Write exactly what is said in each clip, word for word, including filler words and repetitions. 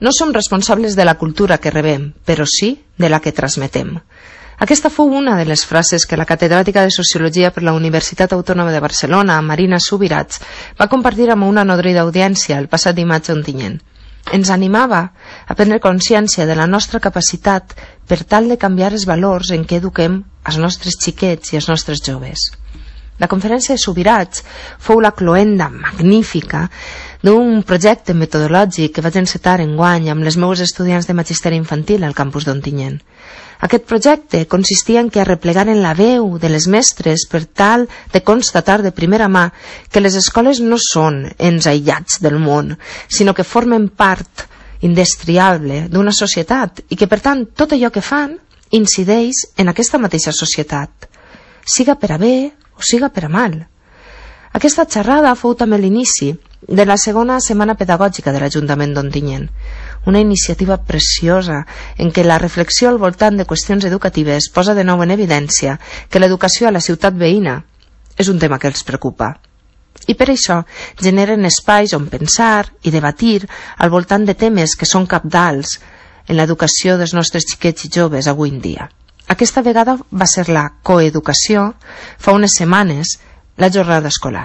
No som responsables de la cultura que rebem, però sí de la que transmetem. Aquesta fou una de les frases que la catedràtica de Sociologia per la Universitat Autònoma de Barcelona, Marina Subirats, va compartir amb una nodrida audiència el passat dimarts a Ontinyent. Ens animava a prendre consciència de la nostra capacitat per tal de canviar els valors en què eduquem els nostres xiquets i els nostres joves. La conferència de Subirats fou la cloenda magnífica d'un projecte metodològic que vaig encetar enguany amb les meus estudiants de magisteri infantil al campus d'Ontinyent. Aquest projecte consistia en que arreplegaren la veu de les mestres per tal de constatar de primera mà que les escoles no són ens aïllats del món, sinó que formen part indestriable d'una societat i que, per tant, tot allò que fan incideix en aquesta mateixa societat, siga per a bé o siga per a mal. Aquesta xerrada fou també l'inici de la segona setmana pedagògica de l'Ajuntament d'Ontinyent, una iniciativa preciosa en què la reflexió al voltant de qüestions educatives posa de nou en evidència que l'educació a la ciutat veïna és un tema que els preocupa. I per això generen espais on pensar i debatir al voltant de temes que són cabdals en l'educació dels nostres xiquets i joves avui en dia. Aquesta vegada va ser la coeducació, fa unes setmanes, la jornada escolar.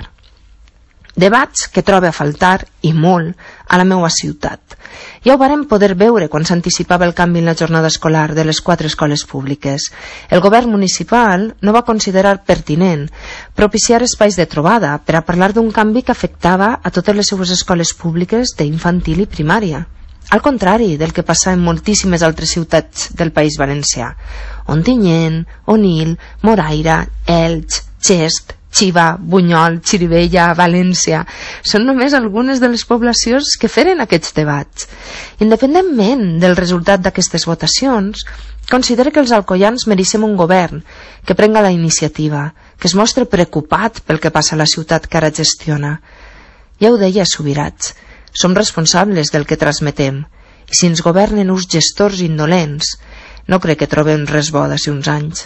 Debats que trobo a faltar, i molt, a la meua ciutat. Ja ho vàrem poder veure quan s'anticipava el canvi en la jornada escolar de les quatre escoles públiques. El govern municipal no va considerar pertinent propiciar espais de trobada per a parlar d'un canvi que afectava a totes les seues escoles públiques d'infantil i primària. Al contrari del que passa en moltíssimes altres ciutats del País Valencià. Ontinyent, Onil, Moraira, Elx, Xest, Xiva, Bunyol, Xirivella, València són només algunes de les poblacions que feren aquests debats. Independentment del resultat d'aquestes votacions, considero que els alcoians mereixem un govern que prenga la iniciativa, que es mostre preocupat pel que passa a la ciutat que ara gestiona. Ja ho deia Subirats, som responsables del que transmetem, i si ens governen uns gestors indolents, no crec que trobem res bo d'ací uns anys.